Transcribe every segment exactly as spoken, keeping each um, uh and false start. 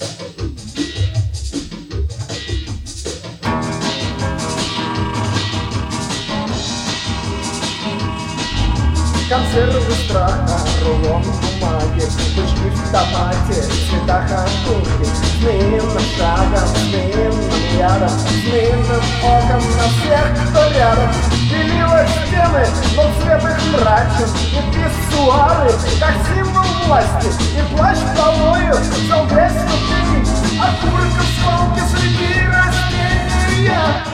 Консервы страха, рулон бумаги, бычки в томате, в цветах антурки, змеиным шагом, змеиным ядом, змеиным оком на всех, кто рядом. Белила стены, но цвет их мрачен, и писсуары, как символ власти, и плащ полою взял грязь ступеней, от куриков свалки среди растения.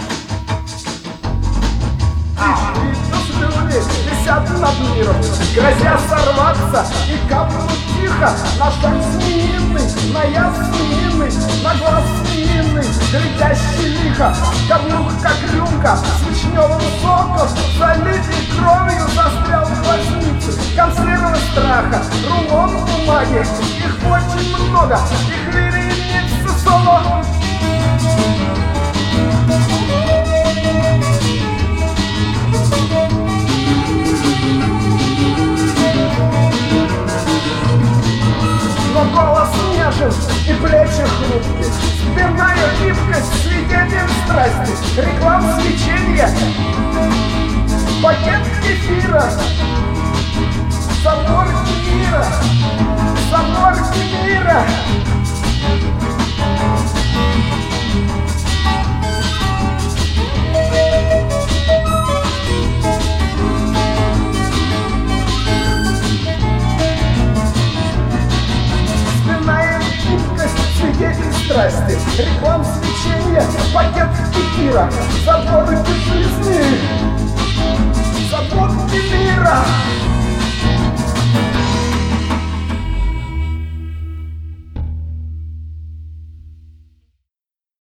Висят над миром, грозя сорваться, и капнут тихо на шаг змеиный, на яд змеиный, на глаз змеиный, глядящий лихо. Каблук, как рюмка с вишневым соком, залитый кровью застрял в глазнице. Консервы страха, рулон бумаги, их очень много, их вереница соло. Но голос нежен и плечи хрупкие, спинная гибкость, свидетель страсти, реклам свечения, пакет кефира, соборки мира, соборки мира. Свидетель страсти, реклам свечения, пакет кефира, заборы жизни, заборки мира.